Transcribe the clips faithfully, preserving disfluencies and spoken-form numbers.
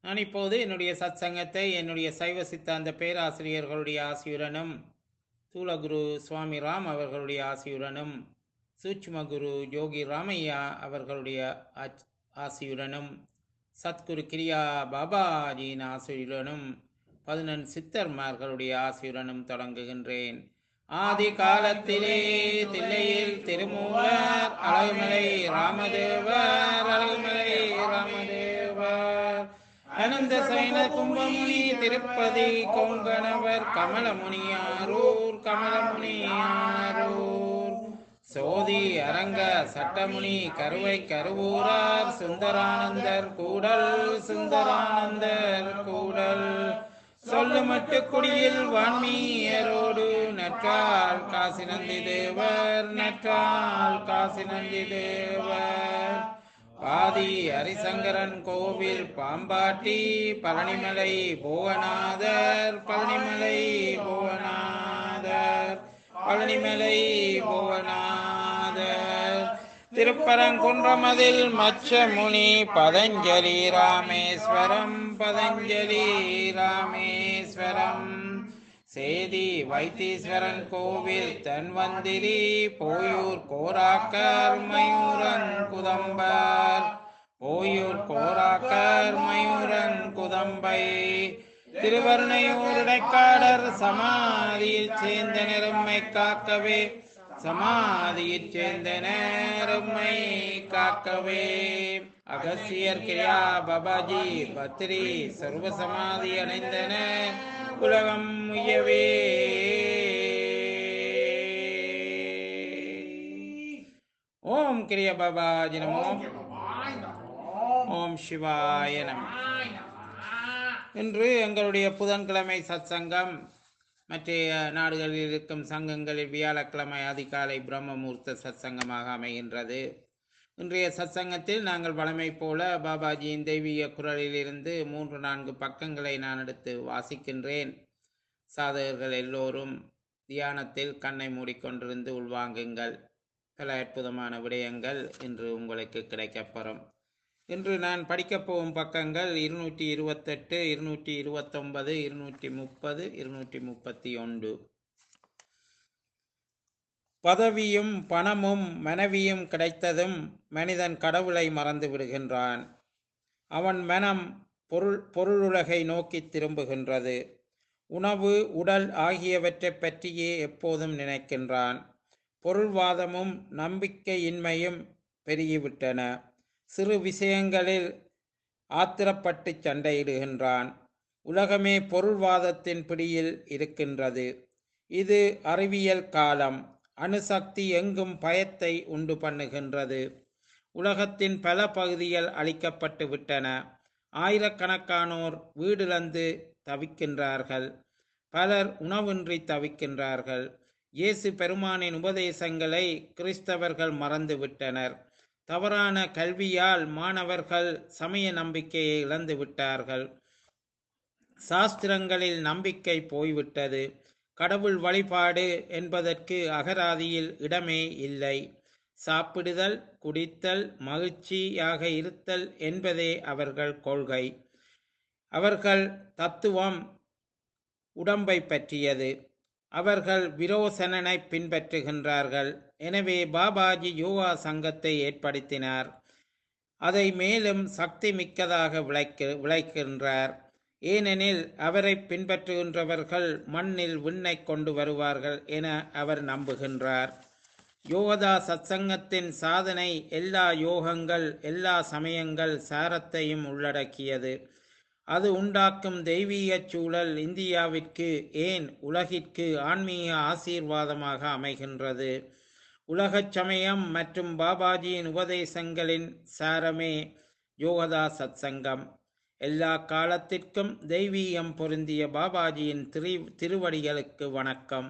நான் இப்போது என்னுடைய சத்சங்கத்தை என்னுடைய சைவ சித்தாந்த பேராசிரியர்களுடைய ஆசியுடனும் தூலகுரு சுவாமி ராம் அவர்களுடைய ஆசியுடனும் சூட்சும குரு யோகி ராமையா அவர்களுடைய ஆச்- ஆசியுடனும் சத்குரு கிரியா பாபாஜியின் ஆசியுடனும் பதினெண் சித்தர்மார்களுடைய ஆசியுடனும் தொடங்குகின்றேன். ஆதி காலத்திலே தில்லையில் திருமூலர் அழகுமலை ராமதேவர் அழகுமலை ராமதேவர் அனந்த சைன கும்பமுனி திருப்பதி கொங்கணவர் கமலமுனியாரூர் கமலமுனியாரூர் சோதி அரங்க சட்டமுனி கருவை கருவூரார் சுந்தரானந்தர் கூடல் சுந்தரானந்தர் கூடல் சொல்லுமட்டு குடியில் வான்மீயரோடு நற்றால் காசி நந்தி தேவர் நற்றால் காசி நந்தி தேவர் பாதி ஹரிசங்கரன் கோவில் பாம்பாட்டி பழனிமலை புவனாதர் பழனிமலை புவனாதர் பழனிமலை புவனாதர் திருப்பரங்குன்றமதில் மச்சமுனி பதஞ்சலி ராமேஸ்வரம் பதஞ்சலி ராமேஸ்வரம் சேதி வைத்தீஸ்வரன் கோவில் தன்வந்திரி போயூர் கோராக்கர் மயூரன் குதம்பர் போயூர் கோராக்கர் மயூரன் குதம்பை திருவருணையூர் இடைக்காடர் சமாதியில் சேர்ந்த நெருமை காக்கவே சமாதியில் சேர்ந்த நேருமை காக்கவே அகசியர் கிரியா பாபாஜி பத்ரி சர்வ சமாதி அடைந்தன உலகம் உயவே. ஓம் கிரிய பாபாஜி நமோ. ஓம் சிவாய நம. இன்று எங்களுடைய புதன்கிழமை சத்சங்கம் மற்ற நாடுகளில் இருக்கும் சங்கங்களில் வியாழக்கிழமை அதிகாலை பிரம்மமூர்த்த சத்சங்கமாக அமைகின்றது. இன்றைய சத்சங்கத்தில் நாங்கள் வழமை போல பாபாஜியின் தெய்வீக குரலிலிருந்து மூன்று நான்கு பக்கங்களை நான் எடுத்து வாசிக்கின்றேன். சாதகர்கள் எல்லோரும் தியானத்தில் கண்ணை மூடிக்கொண்டிருந்து உள்வாங்குங்கள். பல அற்புதமான விடயங்கள் இன்று உங்களுக்கு கிடைக்கப்பெறும். இன்று நான் படிக்கப் போகும் பக்கங்கள் இருநூற்றி இருபத்தெட்டு இருநூற்றி இருபத்தொன்பது இருநூற்றி முப்பது இருநூற்றி முப்பத்தி ஒன்று. பதவியும் பணமும் மனைவியும் கிடைத்ததும் மனிதன் கடவுளை மறந்து விடுகின்றான். அவன் மனம் பொருள் பொருளுலகை நோக்கி திரும்புகின்றது. உணவு உடல் ஆகியவற்றை பற்றியே எப்போதும் நினைக்கின்றான். பொருள்வாதமும் நம்பிக்கையின்மையும் பெருகிவிட்டன. சிறு விஷயங்களில் ஆத்திரப்பட்டு சண்டையிடுகின்றான். உலகமே பொருள்வாதத்தின் பிடியில் இருக்கின்றது. இது அறிவியல் காலம். அணுசக்தி எங்கும் பயத்தை உண்டு பண்ணுகின்றது. உலகத்தின் பல பகுதிகள் அழிக்கப்பட்டு விட்டன. ஆயிரக்கணக்கானோர் வீடிழந்து தவிக்கின்றார்கள். பலர் உணவின்றி தவிக்கின்றார்கள். இயேசு பெருமானின் உபதேசங்களை கிறிஸ்தவர்கள் மறந்துவிட்டனர். தவறான கல்வியால் மாணவர்கள் சமய நம்பிக்கையை இழந்து விட்டார்கள். சாஸ்திரங்களில் நம்பிக்கை போய்விட்டது. கடவுள் வழிபாடு என்பதற்கு அகராதியில் இடமே இல்லை. சாப்பிடுதல், குடித்தல், மகிழ்ச்சியாக இருத்தல் என்பதே அவர்கள் கொள்கை. அவர்கள் தத்துவம் உடம்பை பற்றியது. அவர்கள் விரோசனனை பின்பற்றுகின்றார்கள். எனவே பாபாஜி யோகா சங்கத்தை ஏற்படுத்தினார். அதை மேலும் சக்தி மிக்கதாக விளைக்க விளைக்கின்றார். ஏனெனில் அவரை பின்பற்றுகின்றவர்கள் மண்ணில் விண்ணை கொண்டு வருவார்கள் என அவர் நம்புகின்றார். யோகதா சத்சங்கத்தின் சாதனை எல்லா யோகங்கள் எல்லா சமயங்கள் சாரத்தையும் உள்ளடக்கியது. அது உண்டாக்கும் தெய்வீக சூழல் இந்தியாவிற்கு ஏன் உலகிற்கு ஆன்மீக ஆசீர்வாதமாக அமைகின்றது. உலகச் சமயம் மற்றும் பாபாஜியின் உபதேசங்களின் சாரமே யோகதா சத்சங்கம். எல்லா காலத்திற்கும் தெய்வீகம் பொருந்திய பாபாஜியின் திரு திருவடிகளுக்கு வணக்கம்.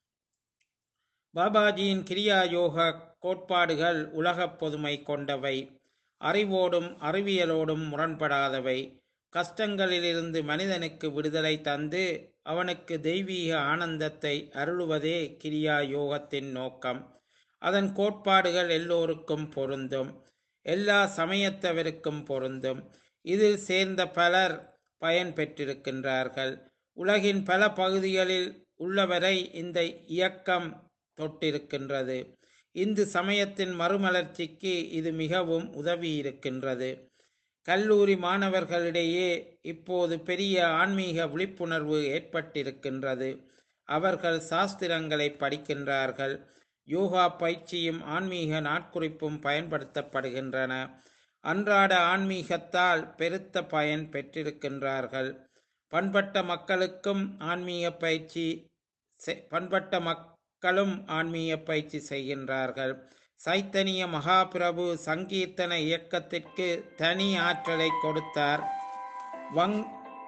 பாபாஜியின் கிரியா யோக கோட்பாடுகள் உலகப் பொதுமை கொண்டவை. அறிவோடும் அறிவியலோடும் முரண்படாதவை. கஷ்டங்களிலிருந்து மனிதனுக்கு விடுதலை தந்து அவனுக்கு தெய்வீக ஆனந்தத்தை அருளுவதே கிரியா யோகத்தின் நோக்கம். அதன் கோட்பாடுகள் எல்லோருக்கும் பொருந்தும். எல்லா சமயத்தவருக்கும் பொருந்தும். இதில் சேர்ந்த பலர் பயன் பெற்றிருக்கின்றார்கள். உலகின் பல பகுதிகளில் உள்ளவரை இந்த இயக்கம் தொட்டிருக்கின்றது. இந்து சமயத்தின் மறுமலர்ச்சிக்கு இது மிகவும் உதவியிருக்கின்றது. கல்லூரி மாணவர்களிடையே இப்போது பெரிய ஆன்மீக விழிப்புணர்வு ஏற்பட்டிருக்கின்றது. அவர்கள் சாஸ்திரங்களை படிக்கின்றார்கள். யோகா பயிற்சியும் ஆன்மீக நாட்குறிப்பும் பயன்படுத்தப்படுகின்றன. அன்றாட ஆன்மீகத்தால் பெருத்த பயன் பெற்றிருக்கின்றார்கள். பண்பட்ட மக்களுக்கும் ஆன்மீக பயிற்சி பண்பட்ட மக்களும் ஆன்மீக பயிற்சி செய்கின்றார்கள். சைத்தன்ய மகாபிரபு சங்கீர்த்தன இயக்கத்திற்கு தனி ஆற்றலை கொடுத்தார். வங்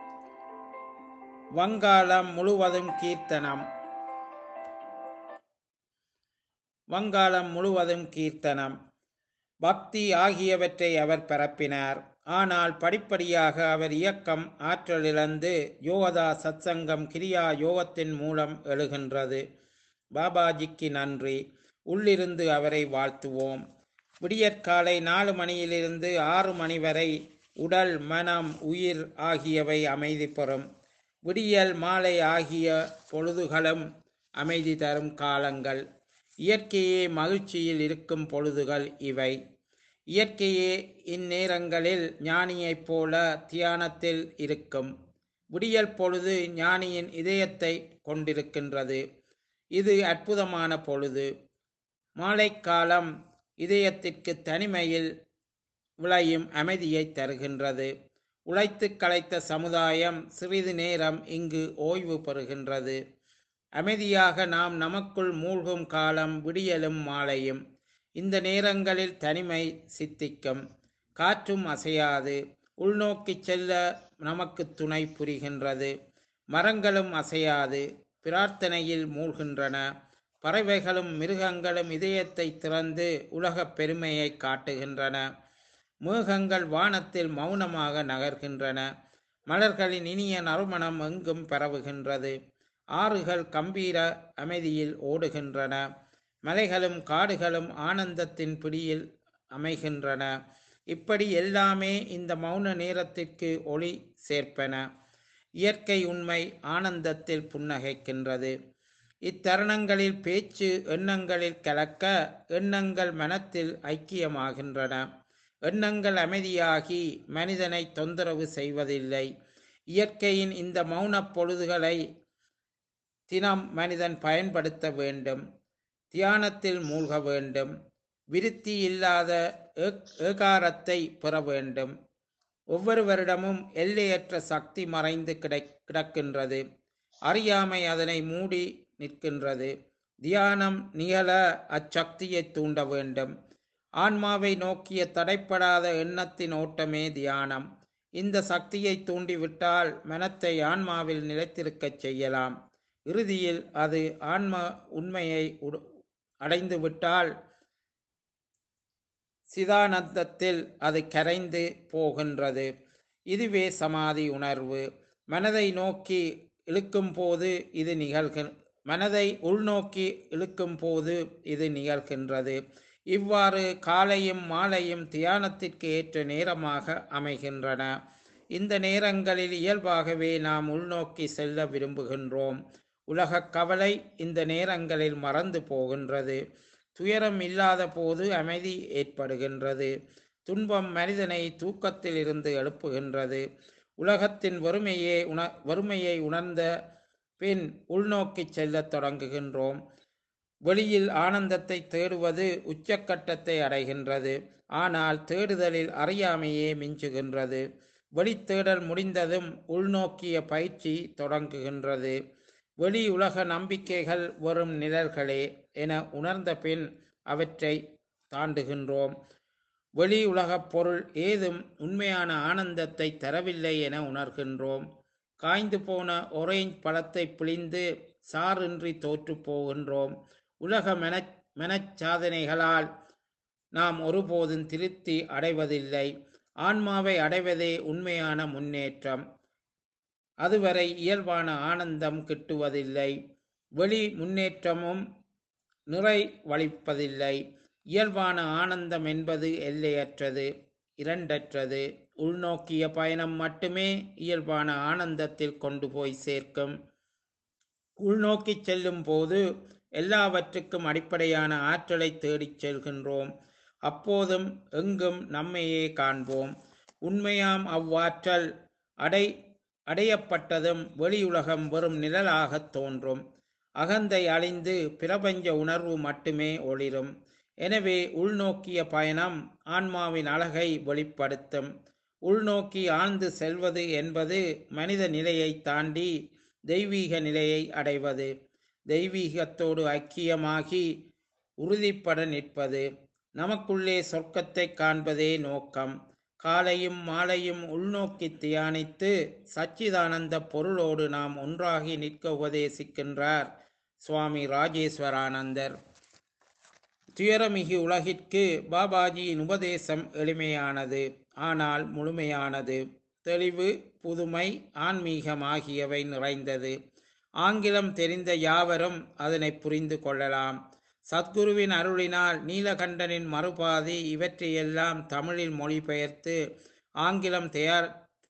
வங்காளம் முழுவதும் கீர்த்தனம் வங்காளம் முழுவதும் கீர்த்தனம் பக்தி ஆகியவற்றை அவர் பரப்பினார். ஆனால் படிப்படியாக அவர் இயக்கம் ஆற்றலிழந்து யோகதா சத்சங்கம் கிரியா யோகத்தின் மூலம் எழுகின்றது. பாபாஜிக்கு நன்றி. உள்ளிருந்து அவரை வாழ்த்துவோம். விடியற்காலை நாலு மணியிலிருந்து ஆறு மணி வரை உடல், மனம், உயிர் ஆகியவை அமைதி பெறும். விடியல் மாலை ஆகிய பொழுதுகளும் அமைதி தரும் காலங்கள். இயற்கையே மகிழ்ச்சியில் இருக்கும் பொழுதுகள் இவை. இயற்கையே இந்நேரங்களில் ஞானியைப் போல தியானத்தில் இருக்கும். விடியல் பொழுது ஞானியின் இதயத்தை கொண்டிருக்கின்றது. இது அற்புதமான பொழுது. மாலைக்காலம் இதயத்திற்கு தனிமையில் விளையும் அமைதியை தருகின்றது. உழைத்து களைத்த சமுதாயம் சிறிது நேரம் இங்கு ஓய்வு பெறுகின்றது. அமைதியாக நாம் நமக்குள் மூழ்கும் காலம் விடியலும் மாலையும். இந்த நேரங்களில் தனிமை சித்திக்கும். காற்றும் அசையாது. உள்நோக்கி செல்ல நமக்கு துணை புரிகின்றது. மரங்களும் அசையாது பிரார்த்தனையில் மூழ்கின்றன. பறவைகளும் மிருகங்களும் இதயத்தை திறந்து உலகப் பெருமையை காட்டுகின்றன. மேகங்கள் வானத்தில் மௌனமாக நகர்கின்றன. மலர்களின் இனிய நறுமணம் எங்கும் பரவுகின்றது. ஆறுகள் கம்பீர அமைதியில் ஓடுகின்றன. மலைகளும் காடுகளும் ஆனந்தத்தின் பிடியில் அமைகின்றன. இப்படி எல்லாமே இந்த மௌன நேரத்திற்கு ஒளி சேர்ப்பன. இயற்கை உண்மை ஆனந்தத்தில் புன்னகைக்கின்றது. இத்தருணங்களில் பேச்சு எண்ணங்களில் கலக்க, எண்ணங்கள் மனத்தில் ஐக்கியமாகின்றன. எண்ணங்கள் அமைதியாகி மனிதனை தொந்தரவு செய்வதில்லை. இயற்கையின் இந்த மௌனப் பொழுதுகளை தினம் மனிதன் பயன்படுத்த வேண்டும். தியானத்தில் மூழ்க வேண்டும். விருத்தி இல்லாத ஏகாரத்தை பெற வேண்டும். ஒவ்வொருவரிடமும் எல்லையற்ற சக்தி மறைந்து கிடை கிடக்கின்றது. அறியாமை அதனை மூடி நிற்கின்றது. தியானம் நிகழ அச்சக்தியை தூண்ட வேண்டும். ஆன்மாவை நோக்கிய தடைப்படாத எண்ணத்தின் ஓட்டமே தியானம். இந்த சக்தியை தூண்டிவிட்டால் மனத்தை ஆன்மாவில் நிலைத்திருக்கச் செய்யலாம். இறுதியில் அது ஆன்ம உண்மையை அடைந்து விட்டால் சிதானந்தத்தில் அது கரைந்து போகின்றது. இதுவே சமாதி உணர்வு. மனதை நோக்கி இழுக்கும் போது இது நிகழ்க மனதை உள்நோக்கி இழுக்கும் போது இது நிகழ்கின்றது. இவ்வாறு காலையும் மாலையும் தியானத்திற்கு ஏற்ற நேரமாக அமைகின்றன. இந்த நேரங்களில் இயல்பாகவே நாம் உள்நோக்கி செல்ல விரும்புகின்றோம். உலகக் கவலை இந்த நேரங்களில் மறந்து போகின்றது. துயரம் இல்லாத போது அமைதி ஏற்படுகின்றது. துன்பம் மனிதனை தூக்கத்தில் இருந்து எழுப்புகின்றது. உலகத்தின் வறுமையே உண வறுமையை உணர்ந்த பின் உள்நோக்கி செல்லத் தொடங்குகின்றோம். வெளியில் ஆனந்தத்தை தேடுவது உச்சக்கட்டத்தை அடைகின்றது. ஆனால் தேடுதலில் அறியாமையே மிஞ்சுகின்றது. வெளித்தேடல் முடிந்ததும் உள்நோக்கிய பயிற்சி தொடங்குகின்றது. வெளி உலக நம்பிக்கைகள் வெறும் நிழல்களே என உணர்ந்த பின் அவற்றை தாண்டுகின்றோம். வெளி உலகப் பொருள் ஏதும் உண்மையான ஆனந்தத்தை தரவில்லை என உணர்கின்றோம். காய்ந்து போன ஒரேஞ்ச் பழத்தை பிழிந்து சாறின்றி தோற்று போகின்றோம். உலக மன மனச்சாதனைகளால் நாம் ஒருபோதும் திருப்தி அடைவதில்லை. ஆன்மாவை அடைவதே உண்மையான முன்னேற்றம். அதுவரை இயல்பான ஆனந்தம் கிட்டுவதில்லை. வெளி முன்னேற்றமும் நிறைவளிப்பதில்லை. இயல்பான ஆனந்தம் என்பது எல்லையற்றது, இரண்டற்றது, உள்நோக்கிய பயணம் மட்டுமே இயல்பான ஆனந்தத்தில் கொண்டு போய் சேர்க்கும். உள்நோக்கி செல்லும் போது எல்லாவற்றுக்கும் அடிப்படையான ஆற்றலை தேடிச் செல்கின்றோம். அப்போதும் எங்கும் நம்மையே காண்போம். உண்மையாம் அவ்வாற்றல் அடை அடையப்பட்டதும் வெளியுலகம் வெறும் நிழலாகத் தோன்றும். அகந்தை அழிந்து பிரபஞ்ச உணர்வு மட்டுமே ஒளிரும். எனவே உள்நோக்கிய பயணம் ஆன்மாவின் அழகை வெளிப்படுத்தும். உள்நோக்கி ஆழ்ந்து செல்வது என்பது மனித நிலையை தாண்டி தெய்வீக நிலையை அடைவது, தெய்வீகத்தோடு ஐக்கியமாகி உறுதிப்பட நிற்பது. நமக்குள்ளே சொர்க்கத்தை காண்பதே நோக்கம். காலையும் மாலையும் உள்நோக்கி தியானித்து சச்சிதானந்த பொருளோடு நாம் ஒன்றாகி நிற்க உபதேசிக்கின்றார் சுவாமி ராஜேஸ்வரானந்தர். துயரமிகு உலகிற்கு பாபாஜியின் உபதேசம் எளிமையானது, ஆனால் முழுமையானது. தெளிவு, புதுமை, ஆன்மீகம் ஆகியவை நிறைந்தது. ஆங்கிலம் தெரிந்த யாவரும் அதனை புரிந்து கொள்ளலாம். சத்குருவின் அருளினால் நீலகண்டனின் மறுபாதி இவற்றையெல்லாம் தமிழில் மொழிபெயர்த்து ஆங்கிலம் தயார்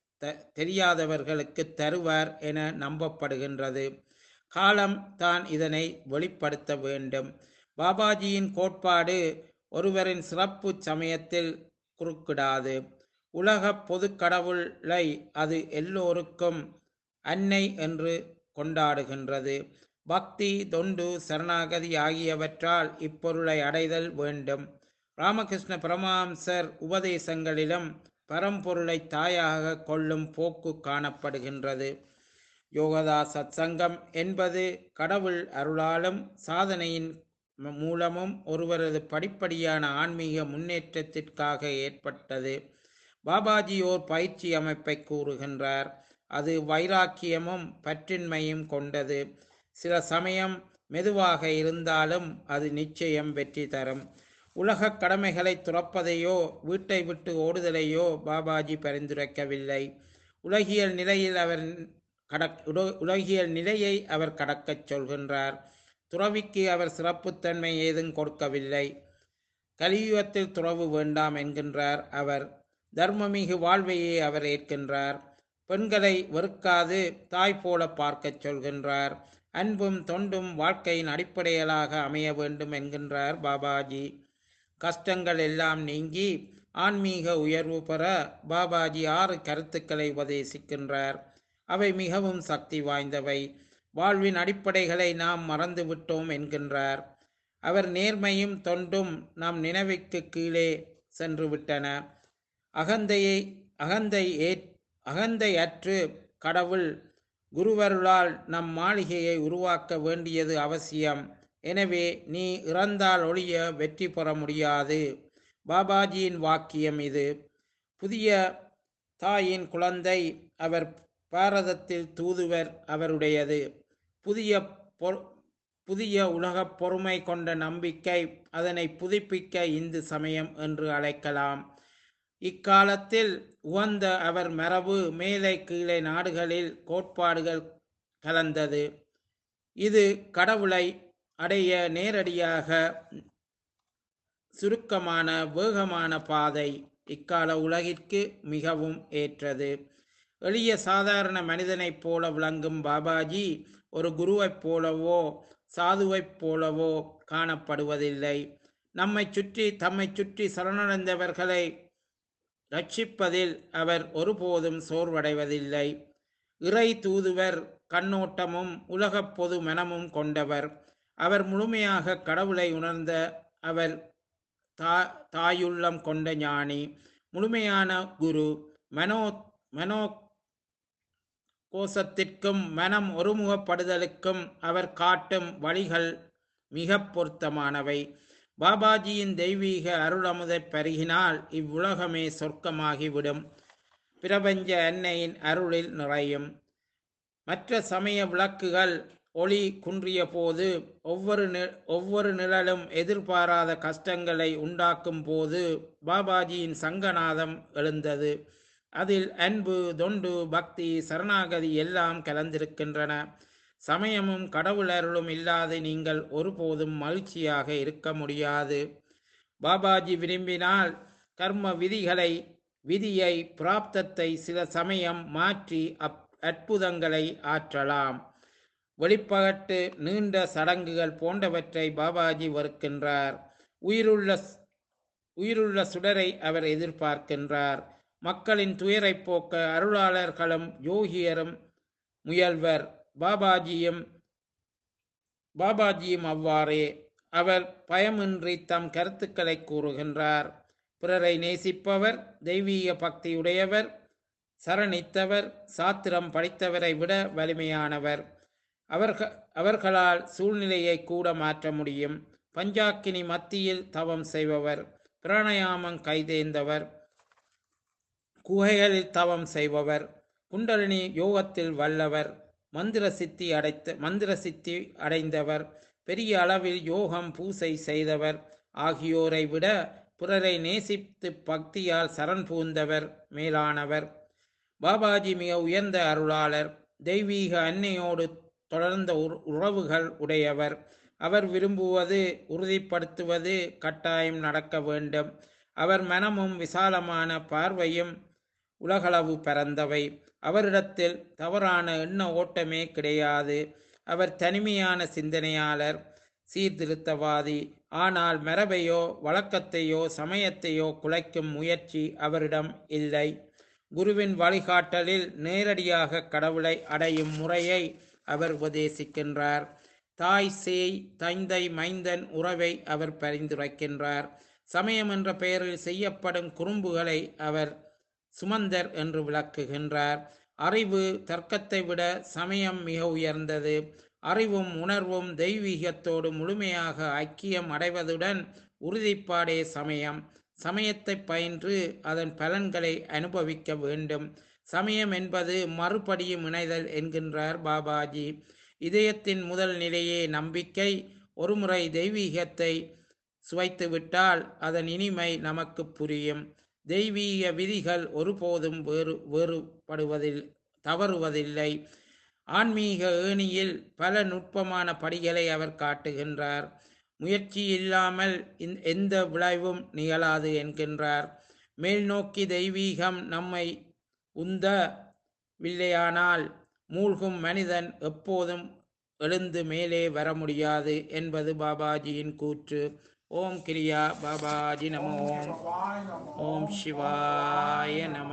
தெரியாதவர்களுக்கு தருவார் என நம்பப்படுகின்றது. காலம் தான் இதனை வெளிப்படுத்த வேண்டும். பாபாஜியின் கோட்பாடு ஒருவரின் சிறப்பு சமயத்தில் குறுக்கிடாது. உலக பொது கடவுளை அது எல்லோருக்கும் அன்னை என்று கொண்டாடுகின்றது. பக்தி, தொண்டு, சரணாகதி ஆகியவற்றால் இப்பொருளை அடைதல் வேண்டும். ராமகிருஷ்ண பரமஹம்சர் உபதேசங்களிலும் பரம்பொருளை தாயாக கொள்ளும் போக்கு காணப்படுகின்றது. யோகதா சத்சங்கம் என்பது கடவுள் அருளாலும் சாதனையின் மூலமும் ஒருவரது படிப்படியான ஆன்மீக முன்னேற்றத்திற்காக ஏற்பட்டது. பாபாஜி ஓர் பயிற்சி அமைப்பை கூறுகின்றார். அது வைராக்கியமும் பற்றின்மையும் கொண்டது. சில சமயம் மெதுவாக இருந்தாலும் அது நிச்சயம் வெற்றி தரும். உலக கடமைகளை துறப்பதையோ வீட்டை விட்டு ஓடுதலையோ பாபாஜி பரிந்துரைக்கவில்லை. உலகியல் நிலையில் அவர் கடக் உலகியல் நிலையை அவர் கடக்கச் சொல்கின்றார். துறவிக்கு அவர் சிறப்புத்தன்மை ஏதும் கொடுக்கவில்லை. கலியுகத்தில் துறவு வேண்டாம் என்கின்றார் அவர். தர்மமிகு வாழ்வையே அவர் ஏற்கின்றார். பெண்களை வெறுக்காது தாய் போல பார்க்கச் சொல்கின்றார். அன்பும் தொண்டும் வாழ்க்கையின் அடிப்படைகளாக அமைய வேண்டும் என்கின்றார் பாபாஜி. கஷ்டங்கள் எல்லாம் நீங்கி ஆன்மீக உயர்வு பெற பாபாஜி ஆறு கருத்துக்களை உபதேசிக்கின்றார். அவை மிகவும் சக்தி வாய்ந்தவை. வாழ்வின் அடிப்படைகளை நாம் மறந்துவிட்டோம் என்கின்றார் அவர். நேர்மையும் தொண்டும் நம் நினைவுக்கு கீழே சென்று விட்டன. அகந்தையை அகந்தை ஏ அகந்தை அற்று கடவுள் குருவருளால் நம் மாளிகையை உருவாக்க வேண்டியது அவசியம். எனவே நீ இறந்தால் ஒழிய வெற்றி பெற முடியாது. பாபாஜியின் வாக்கியம் இது. புதிய தாயின் குழந்தை அவர். பாரதத்தில் தூதுவர் அவருடையது. புதிய புதிய உலக பொறுமை கொண்ட நம்பிக்கை, அதனை புதுப்பிக்க இந்து சமயம் என்று அழைக்கலாம். இக்காலத்தில் உவந்த அவர் மரபு மேலை கீழே நாடுகளில் கோட்பாடுகள் கலந்தது. இது கடவுளை அடைய நேரடியாக சுருக்கமான வேகமான பாதை. இக்கால உலகிற்கு மிகவும் ஏற்றது. எளிய சாதாரண மனிதனைப் போல விளங்கும் பாபாஜி ஒரு குருவைப் போலவோ சாதுவைப் போலவோ காணப்படுவதில்லை. நம்மை சுற்றி தம்மை சுற்றி சரணடைந்தவர்களை ரட்சிப்பதில் அவர் ஒருபோதும் சோர்வடைவதில்லை. இறை தூதுவர் கண்ணோட்டமும் உலகப் பொது மனமும் கொண்டவர். அவர் முழுமையாக கடவுளை உணர்ந்த அவர். தா தாயுள்ளம் கொண்ட ஞானி, முழுமையான குரு. மனோ மனோ கோஷத்திற்கும் மனம் ஒருமுகப்படுதலுக்கும் அவர் காட்டும் வழிகள் மிக பொருத்தமானவை. பாபாஜியின் தெய்வீக அருளமுதை பருகினால் இவ்வுலகமே சொர்க்கமாகிவிடும். பிரபஞ்ச அன்னையின் அருளில் நிறையும். மற்ற சமய விளக்குகள் ஒளி குன்றிய போது ஒவ்வொரு ஒவ்வொரு நிழலும் எதிர்பாராத கஷ்டங்களை உண்டாக்கும் போது பாபாஜியின் சங்கநாதம் எழுந்தது. அதில் அன்பு, தொண்டு, பக்தி, சரணாகதி எல்லாம் கலந்திருக்கின்றன. சமயமும் கடவுள் அருளும் இல்லாது நீங்கள் ஒருபோதும் மகிழ்ச்சியாக இருக்க முடியாது. பாபாஜி விரும்பினால் கர்ம விதிகளை விதியை பிராப்தத்தை சில சமயம் மாற்றி அப் அற்புதங்களை ஆற்றலாம். வெளிப்பகட்டு நீண்ட சடங்குகள் போன்றவற்றை பாபாஜி வெறுக்கின்றார். உயிருள்ள உயிருள்ள சுடரை அவர் எதிர்பார்க்கின்றார். மக்களின் துயரை போக்க அருளாளர்களும் யோகியரும் முயல்வர். பாபாஜியும் பாபாஜியும் அவ்வாறே. அவர் பயமின்றி தம் கருத்துக்களை கூறுகின்றார். பிறரை நேசிப்பவர், தெய்வீக பக்தியுடையவர், சரணித்தவர், சாத்திரம் படித்தவரை விட வலிமையானவர். அவர்கள் அவர்களால் சூழ்நிலையை கூட மாற்ற முடியும். பஞ்சாக்கினி மத்தியில் தவம் செய்பவர், பிராணயாமம் கைதேர்ந்தவர், குகைகளில் தவம் செய்பவர், குண்டலினி யோகத்தில் வல்லவர், மந்திர சித்தி அடைத்த மந்திர சித்தி அடைந்தவர், பெரிய அளவில் யோகம் பூசை செய்தவர் ஆகியோரை விட பிறரை நேசித்து பக்தியால் சரண் பூந்தவர் மேலானவர். பாபாஜி மிக உயர்ந்த அருளாளர். தெய்வீக அன்னையோடு தொடர்ந்த உறவுகள் உடையவர். அவர் விரும்புவது உறுதிப்படுத்துவது கட்டாயம் நடக்க வேண்டும். அவர் மனமும் விசாலமான பார்வையும் உலகளவு பரந்தவை. அவரிடத்தில் தவறான எண்ண ஓட்டமே கிடையாது. அவர் தனிமையான சிந்தனையாளர், சீர்திருத்தவாதி. ஆனால் மரபையோ வழக்கத்தையோ சமயத்தையோ குலைக்கும் முயற்சி அவரிடம் இல்லை. குருவின் வழிகாட்டலில் நேரடியாக கடவுளை அடையும் முறையை அவர் உபதேசிக்கின்றார். தாய் சேய் தந்தை மைந்தன் உறவை அவர் பரிந்துரைக்கின்றார். சமயம் என்ற பெயரில் செய்யப்படும் குறும்புகளை அவர் சுமந்தர் என்று விளக்குகின்றார். அறிவு தர்க்கத்தை விட சமயம் மிக உயர்ந்தது. அறிவும் உணர்வும் தெய்வீகத்தோடு முழுமையாக ஐக்கியம் அடைவதுடன் உறுதிப்பாடே சமயம். சமயத்தை பயின்று அதன் பலன்களை அனுபவிக்க வேண்டும். சமயம் என்பது மறுபடியும் இணைதல் என்கின்றார் பாபாஜி. இதயத்தின் முதல் நிலையே நம்பிக்கை. ஒருமுறை தெய்வீகத்தை சுவைத்துவிட்டால் அதன் இனிமை நமக்கு புரியும். தெய்வீக விதிகள் ஒருபோதும் வேறு வேறுபடுவதில் தவறுவதில்லை. ஆன்மீக ஏணியில் பல நுட்பமான படிகளை அவர் காட்டுகின்றார். முயற்சி இல்லாமல் எந்த விளைவும் நிகழாது என்கின்றார். மேல்நோக்கி தெய்வீகம் நம்மை உந்த வில்லையானால் மூழ்கும் மனிதன் எப்போதும் எழுந்து மேலே வர முடியாது என்பது பாபாஜியின் கூற்று. ஓம் கிரியா பாபாஜி நம. ஓம் ஓம் சிவாய நம.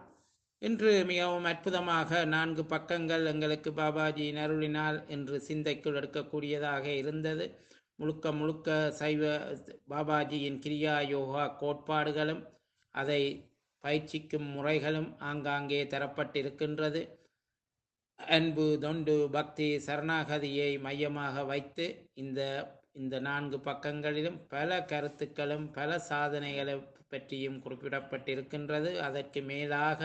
இன்று மிகவும் அற்புதமாக நான்கு பக்கங்கள் எங்களுக்கு பாபாஜியின் அருளினால் என்று சிந்தைக்குள் எடுக்கக்கூடியதாக இருந்தது. முழுக்க முழுக்க சைவ பாபாஜியின் கிரியா யோகா கோட்பாடுகளும் அதை பயிற்சிக்கும் முறைகளும் ஆங்காங்கே தரப்பட்டிருக்கின்றது. அன்பு, தொண்டு, பக்தி, சரணாகதியை மையமாக வைத்து இந்த இந்த நான்கு பக்கங்களிலும் பல கருத்துக்களும் பல சாதனைகளை பற்றியும் குறிப்பிடப்பட்டிருக்கின்றது. அதற்கு மேலாக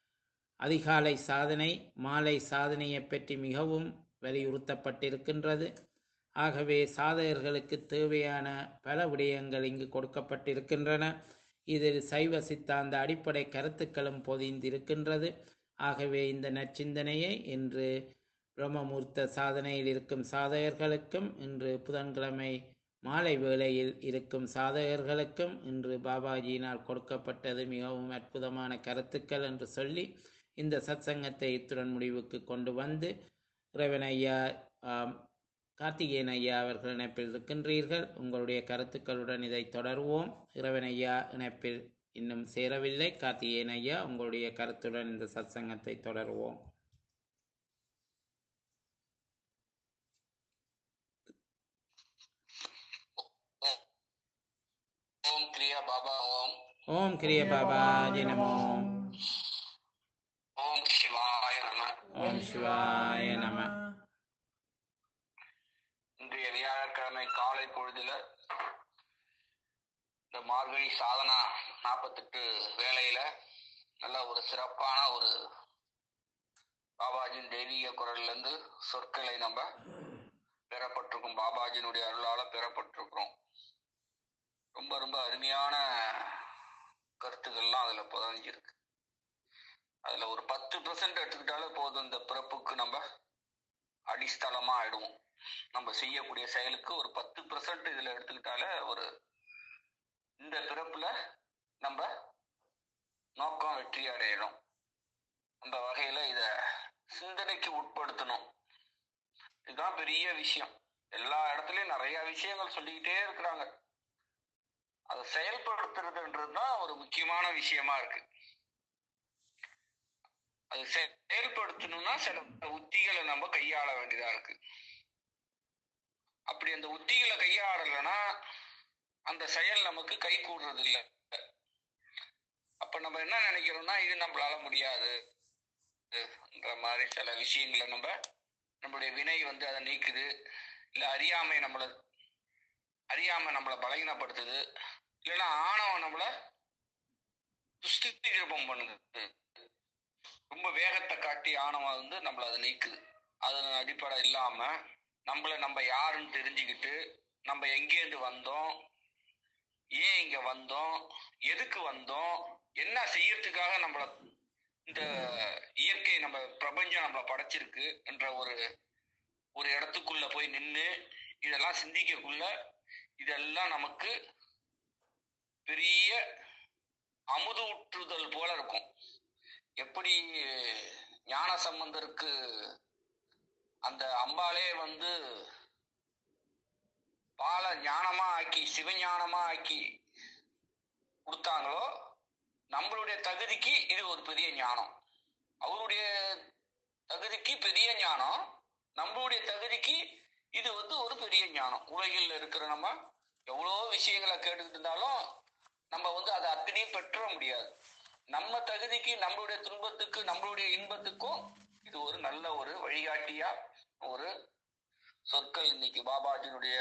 அதிகாலை சாதனை, மாலை சாதனையை பற்றி மிகவும் வலியுறுத்தப்பட்டிருக்கின்றது. ஆகவே சாதகர்களுக்கு தேவையான பல விடயங்கள் இங்கு கொடுக்கப்பட்டிருக்கின்றன. இதில் சைவ சித்தாந்த அடிப்படை கருத்துக்களும் பொதிந்திருக்கின்றது. ஆகவே இந்த நற்சிந்தனையை இன்று பிரம்மமூர்த்த சாதனையில் இருக்கும் சாதகர்களுக்கும், இன்று புதன்கிழமை மாலை வேளையில் இருக்கும் சாதகர்களுக்கும் இன்று பாபாஜியினால் கொடுக்கப்பட்டது மிகவும் அற்புதமான கருத்துக்கள் என்று சொல்லி இந்த சத்சங்கத்தை இத்துடன் முடிவுக்கு கொண்டு வந்து, இறைவன் ஐயா கார்த்திகேயன் ஐயா அவர்கள் இணைப்பில் இருக்கின்றீர்கள். உங்களுடைய கருத்துக்களுடன் இதை தொடருவோம். இறைவன் ஐயா இணைப்பில் இன்னும் சேரவில்லை. கார்த்திகேயன் ஐயா, உங்களுடைய கருத்துடன் இந்த சத்சங்கத்தை தொடருவோம். ஓம் கிரியா பாபா. ஓம் ஓம் கிரியா பாபாஜி நமோ. ஓம் சிவாய நம. ஓம் சிவாய நம. இன்றைய வியாழக்கிழமை காலை பொழுதுல இந்த மார்கழி சாதனா நாற்பத்தெட்டு வேளையில நல்ல ஒரு சிறப்பான ஒரு பாபாஜியின் தெய்வீக குரல்ல இருந்து சொற்களை நம்ம பெறப்பட்டிருக்கோம். பாபாஜியினுடைய அருளால பெறப்பட்டிருக்கிறோம். ரொம்ப ரொம்ப அருமையான கருத்துக்கள்லாம் அதுல புதஞ்சிருக்கு. அதுல ஒரு பத்து பெர்சன்ட் எடுத்துக்கிட்டாலே போதும், இந்த பிறப்புக்கு நம்ம அடிஸ்தலமா ஆயிடுவோம். நம்ம செய்யக்கூடிய செயலுக்கு ஒரு பத்து பெர்சன்ட் இதுல எடுத்துக்கிட்டாலே ஒரு இந்த பிறப்புல நம்ம நோக்கம் வெற்றி அடையணும். அந்த வகையில இத சிந்தனைக்கு உட்படுத்தணும். இதுதான் பெரிய விஷயம். எல்லா இடத்துலயும் நிறைய விஷயங்கள் சொல்லிக்கிட்டே இருக்கிறாங்க. அதை செயல்படுத்துறதுன்றதுதான் ஒரு முக்கியமான விஷயமா இருக்கு. அது செயல்படுத்தணும்னா சில உத்திகளை நம்ம கையாள வேண்டியதா இருக்கு. அப்படி அந்த உத்திகளை கையாளலைன்னா அந்த செயல் நமக்கு கை கூடுறது இல்லை. அப்ப நம்ம என்ன நினைக்கிறோம்னா இது நம்மளால முடியாது மாதிரி சில விஷயங்களை நம்ம நம்மளுடைய வினை வந்து அதை நீக்குது, இல்ல அறியாமை நம்மள அறியாமை நம்மளை பலகீனப்படுத்துது, இல்லைன்னா ஆணவம் நம்மள துஷ்டிரூபம் பண்ணுது. ரொம்ப வேகத்தை காட்டி ஆணவம் வந்து நம்மள அதை நீக்குது. அதன் அடிப்படை இல்லாம நம்மள நம்ம யாருன்னு தெரிஞ்சுக்கிட்டு நம்ம எங்கேருந்து வந்தோம், ஏன் இங்க வந்தோம், எதுக்கு வந்தோம், என்ன செய்யறதுக்காக நம்மள இந்த இயற்கை நம்ம பிரபஞ்சம் நம்மளை படைச்சிருக்கு என்ற ஒரு ஒரு இடத்துக்குள்ள போய் நின்று இதெல்லாம் சிந்திக்கக்குள்ள இதெல்லாம் நமக்கு பெரிய அமுது ஊற்றுதல் போல இருக்கும். எப்படி ஞான சம்பந்தருக்கு அந்த அம்பாலே வந்து பால ஞானமா ஆக்கி சிவஞானமா ஆக்கி கொடுத்தாங்களோ, நம்மளுடைய தகுதிக்கு இது ஒரு பெரிய ஞானம். அவருடைய தகுதிக்கு பெரிய ஞானம், நம்மளுடைய தகுதிக்கு இது வந்து ஒரு பெரிய ஞானம். உலகில் இருக்கிற நம்ம எவ்வளோ விஷயங்களை கேட்டுக்கிட்டு இருந்தாலும் நம்ம வந்து அதை அத்தனையும் பெற்ற முடியாது. நம்ம தகுதிக்கு, நம்மளுடைய துன்பத்துக்கு, நம்மளுடைய இன்பத்துக்கும் இது ஒரு நல்ல ஒரு வழிகாட்டியா ஒரு சொற்கள் இன்னைக்கு பாபாஜினுடைய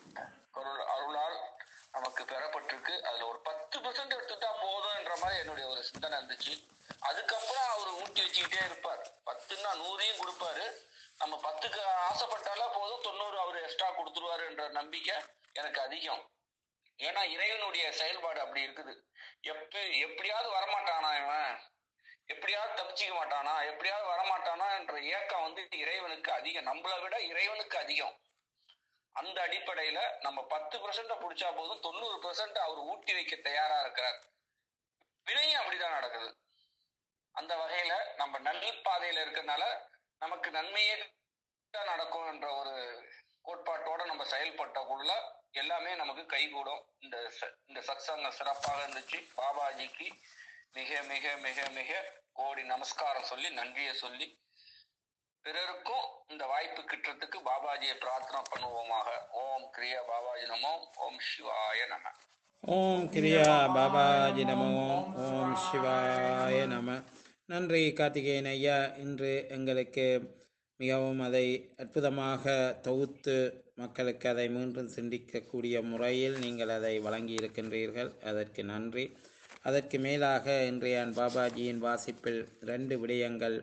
அருளால் நமக்கு பெறப்பட்டிருக்கு. அதுல ஒரு பத்து பெர்சென்ட் எடுத்துட்டா போதும்ன்ற மாதிரி என்னுடைய ஒரு சிந்தனை இருந்துச்சு. அதுக்கப்புறம் அவர் ஊட்டி வச்சுக்கிட்டே இருப்பார். பத்துன்னா நூறையும் கொடுப்பாரு. நம்ம பத்துக்கு ஆசைப்பட்டாலே போதும், தொண்ணூறு அவர் எக்ஸ்ட்ரா கொடுத்துருவாரு என்ற நம்பிக்கை எனக்கு அதிகம். ஏன்னா இறைவனுடைய செயல்பாடு அப்படி இருக்குது. எப்ப எப்படியாவது வரமாட்டானா இவன், எப்படியாவது தப்பிச்சிக்க மாட்டானா, எப்படியாவது வரமாட்டானா என்ற ஏக்கம் வந்து இறைவனுக்கு அதிகம், நம்மளை விட இறைவனுக்கு அதிகம். அந்த அடிப்படையில நம்ம பத்து பெர்சென்ட பிடிச்சா போதும், தொண்ணூறு பெர்சென்ட் அவர் ஊட்டி வைக்க தயாரா இருக்கிறார். வினையும் அப்படிதான் நடக்குது. அந்த வகையில நம்ம நல்பாதையில இருக்கிறதுனால நமக்கு நன்மையே நடக்கும் என்ற ஒரு கோட்பாட்டோட நம்ம செயல்பட்டக்குள்ள எல்லாமே நமக்கு கைகூடும். இந்த இந்த சத்சங்கம் சிறப்பாக இருந்துச்சு. பாபாஜிக்கு மிக மிக மிக மிக கோடி நமஸ்காரம் சொல்லி நன்றியை சொல்லி பிறருக்கும் இந்த வாய்ப்பு கிட்டுறதுக்கு பாபாஜியை பிரார்த்தனை பண்ணுவோமாக. ஓம் கிரியா பாபாஜி நமோ. ஓம் சிவாய நம. ஓம் கிரியா பாபாஜி நமோ. ஓம் சிவாய நம. நன்றி கார்த்திகேயன் ஐயா. இன்று எங்களுக்கு மிகவும் அதை அற்புதமாக தொகுத்து மக்களுக்கு அதை மீண்டும் சிந்திக்கக்கூடிய முறையில் நீங்கள் அதை வழங்கி இருக்கின்றீர்கள். அதற்கு நன்றி. அதற்கு மேலாக இன்றைய பாபாஜியின் வாசிப்பில் ரெண்டு விடயங்கள்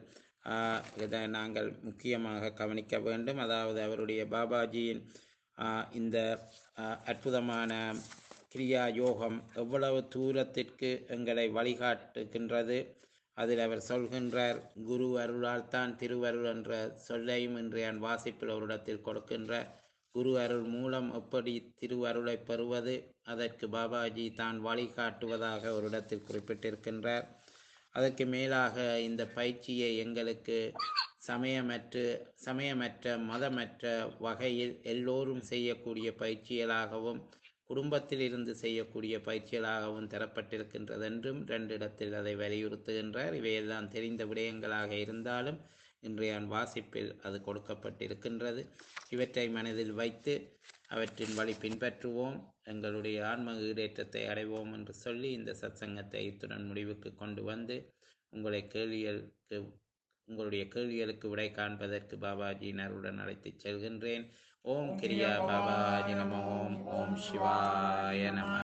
இதை நாங்கள் முக்கியமாக கவனிக்க வேண்டும். அதாவது அவருடைய பாபாஜியின் இந்த அற்புதமான கிரியா யோகம் எவ்வளவு தூரத்திற்கு எங்களை வழிகாட்டுகின்றது. அதில் அவர் சொல்கின்றார், குரு அருளால் தான் திருவருள் என்ற சொல்லையும் இன்றைய வாசிப்பில் ஒரு இடத்தில் கொடுக்கின்றார். குரு அருள் மூலம் எப்படி திருவருளை பெறுவது, அதற்கு பாபாஜி தான் வழிகாட்டுவதாக ஒரு இடத்தில் குறிப்பிட்டிருக்கின்றார். அதற்கு மேலாக இந்த பயிற்சியை எங்களுக்கு சமயமற்று சமயமற்ற மதமற்ற வகையில் எல்லோரும் செய்யக்கூடிய பயிற்சிகளாகவும் குடும்பத்தில் இருந்து செய்யக்கூடிய பயிற்சிகளாகவும் தரப்பட்டிருக்கின்றது என்றும் ரெண்டு இடத்தில் அதை வலியுறுத்துகின்றார். இவையெல்லாம் தெரிந்த விடயங்களாக இருந்தாலும் இன்றைய வாசிப்பில் அது கொடுக்கப்பட்டிருக்கின்றது. இவற்றை மனதில் வைத்து அவற்றின் வழி பின்பற்றுவோம், எங்களுடைய ஆன்ம ஈடேற்றத்தை அடைவோம் என்று சொல்லி இந்த சத்சங்கத்தை இத்துடன் முடிவுக்கு கொண்டு வந்து உங்களை கேள்விகளுக்கு உங்களுடைய கேள்விகளுக்கு விடை காண்பதற்கு பாபாஜியினருடன் அழைத்துச் செல்கின்றேன். ஓம் கிரியா பாபாஜி நம. ஓம் ஓம் சிவாய நம.